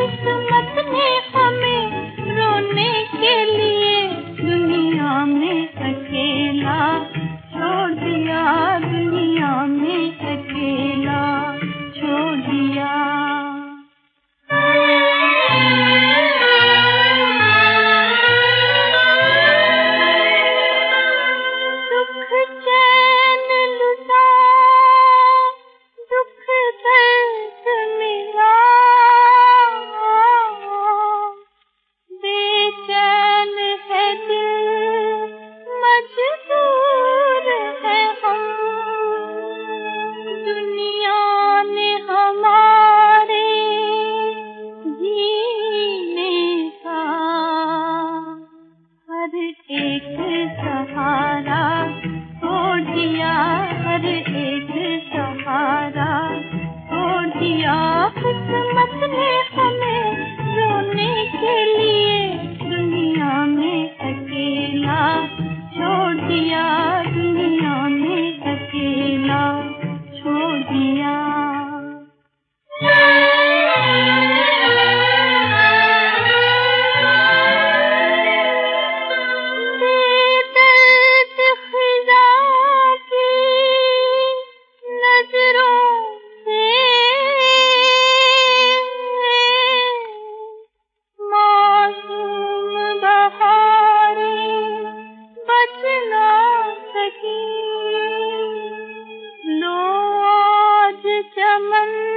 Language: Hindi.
किस्मत ने हमें रोने के लिए दुनिया में अकेला छोड़ दिया, दुनिया में अकेला छोड़ दिया। सहारा छोड़ दिया, हर एक सहारा छोड़ दिया। किस्मत ने हमें रोने के लिए दुनिया में अकेला छोड़ दिया, दुनिया में अकेला छोड़ दिया। चमन